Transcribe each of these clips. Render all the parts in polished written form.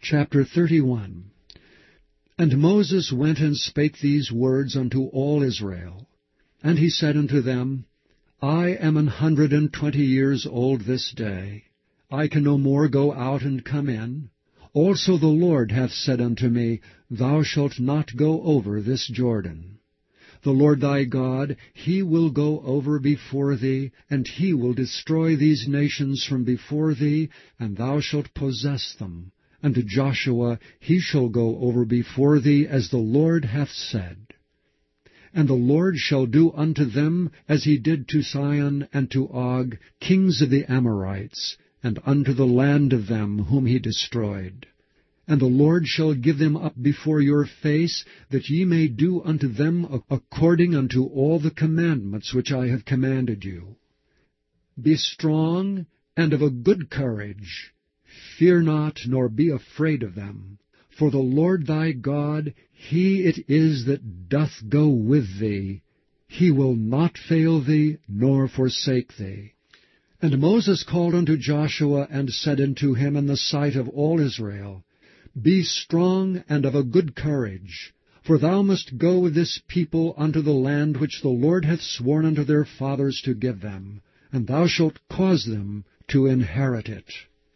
Chapter 31. And Moses went and spake these words unto all Israel. And he said unto them, I am 120 years old this day. I can no more go out and come in. Also the Lord hath said unto me, Thou shalt not go over this Jordan. The Lord thy God, he will go over before thee, and he will destroy these nations from before thee, and thou shalt possess them. And to Joshua, he shall go over before thee, as the Lord hath said. And the Lord shall do unto them as he did to Sihon and to Og, kings of the Amorites, and unto the land of them whom he destroyed. And the Lord shall give them up before your face, that ye may do unto them according unto all the commandments which I have commanded you. Be strong and of a good courage. Fear not, nor be afraid of them. For the Lord thy God, he it is that doth go with thee. He will not fail thee, nor forsake thee. And Moses called unto Joshua, and said unto him in the sight of all Israel, Be strong and of a good courage, for thou must go with this people unto the land which the Lord hath sworn unto their fathers to give them, and thou shalt cause them to inherit it.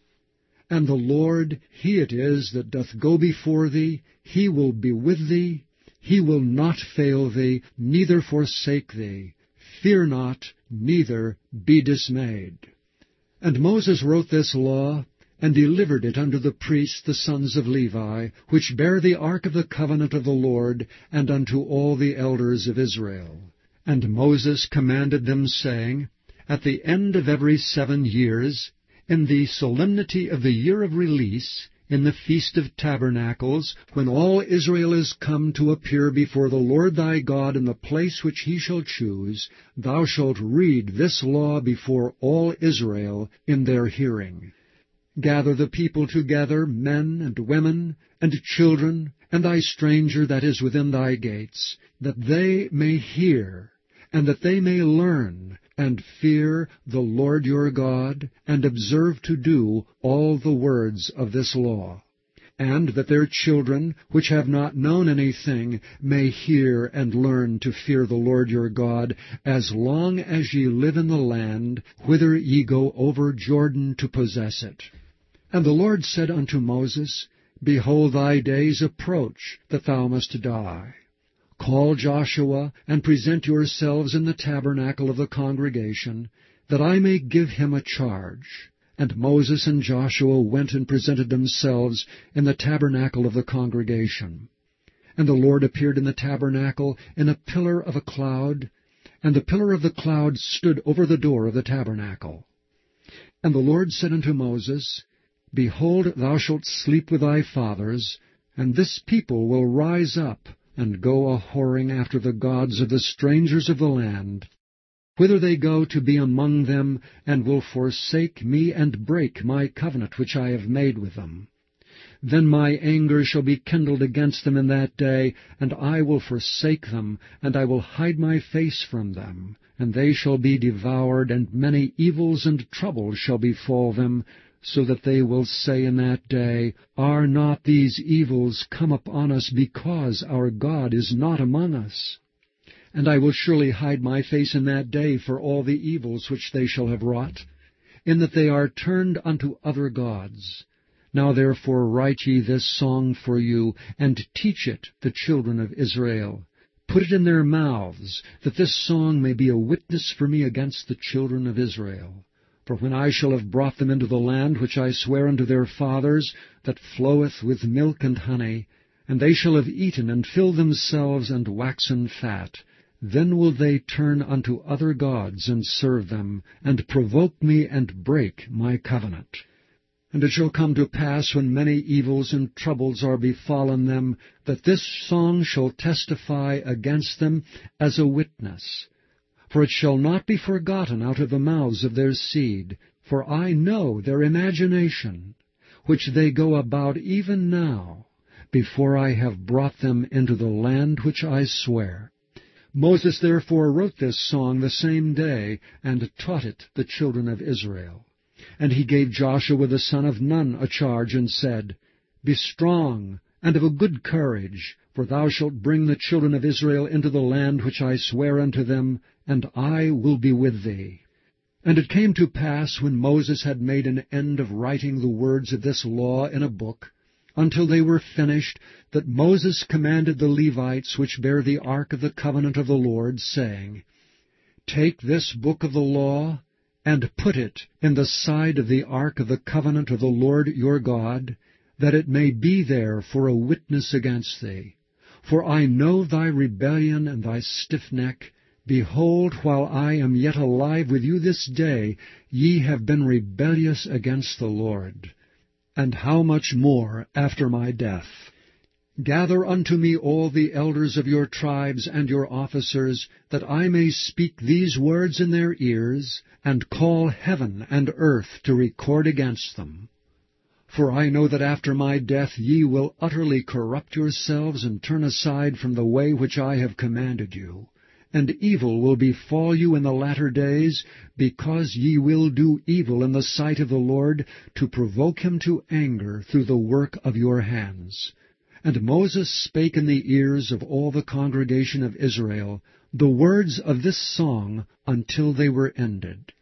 And the Lord, he it is that doth go before thee, he will be with thee, he will not fail thee, neither forsake thee. Fear not, neither be dismayed. And Moses wrote this law, and delivered it unto the priests the sons of Levi, which bear the ark of the covenant of the Lord, and unto all the elders of Israel. And Moses commanded them, saying, At the end of every 7 years, in the solemnity of the year of release, in the Feast of Tabernacles, when all Israel is come to appear before the Lord thy God in the place which he shall choose, thou shalt read this law before all Israel in their hearing. Gather the people together, men and women, and children, and thy stranger that is within thy gates, that they may hear, and that they may learn, and fear the Lord your God, and observe to do all the words of this law, and that their children, which have not known anything, may hear and learn to fear the Lord your God, as long as ye live in the land, whither ye go over Jordan to possess it. And the Lord said unto Moses, Behold, thy days approach, that thou must die. Call Joshua, and present yourselves in the tabernacle of the congregation, that I may give him a charge. And Moses and Joshua went and presented themselves in the tabernacle of the congregation. And the Lord appeared in the tabernacle in a pillar of a cloud, and the pillar of the cloud stood over the door of the tabernacle. And the Lord said unto Moses, Behold, thou shalt sleep with thy fathers, and this people will rise up, and go a-whoring after the gods of the strangers of the land, whither they go to be among them, and will forsake me, and break my covenant which I have made with them. Then my anger shall be kindled against them in that day, and I will forsake them, and I will hide my face from them, and they shall be devoured, and many evils and troubles shall befall them, so that they will say in that day, Are not these evils come upon us because our God is not among us? And I will surely hide my face in that day for all the evils which they shall have wrought, in that they are turned unto other gods. Now therefore write ye this song for you, and teach it the children of Israel. Put it in their mouths, that this song may be a witness for me against the children of Israel. For when I shall have brought them into the land which I swear unto their fathers, that floweth with milk and honey, and they shall have eaten and filled themselves and waxen fat, then will they turn unto other gods and serve them, and provoke me and break my covenant. And it shall come to pass, when many evils and troubles are befallen them, that this song shall testify against them as a witness. For it shall not be forgotten out of the mouths of their seed, for I know their imagination, which they go about even now, before I have brought them into the land which I swear. Moses therefore wrote this song the same day, and taught it the children of Israel. And he gave Joshua the son of Nun a charge, and said, Be strong, and of a good courage, for thou shalt bring the children of Israel into the land which I swear unto them, and I will be with thee. And it came to pass, when Moses had made an end of writing the words of this law in a book, until they were finished, that Moses commanded the Levites which bear the ark of the covenant of the Lord, saying, Take this book of the law, and put it in the side of the ark of the covenant of the Lord your God, that it may be there for a witness against thee. For I know thy rebellion and thy stiff neck. Behold, while I am yet alive with you this day, ye have been rebellious against the Lord. And how much more after my death? Gather unto me all the elders of your tribes and your officers, that I may speak these words in their ears, and call heaven and earth to record against them. For I know that after my death ye will utterly corrupt yourselves, and turn aside from the way which I have commanded you. And evil will befall you in the latter days, because ye will do evil in the sight of the Lord, to provoke him to anger through the work of your hands. And Moses spake in the ears of all the congregation of Israel the words of this song until they were ended.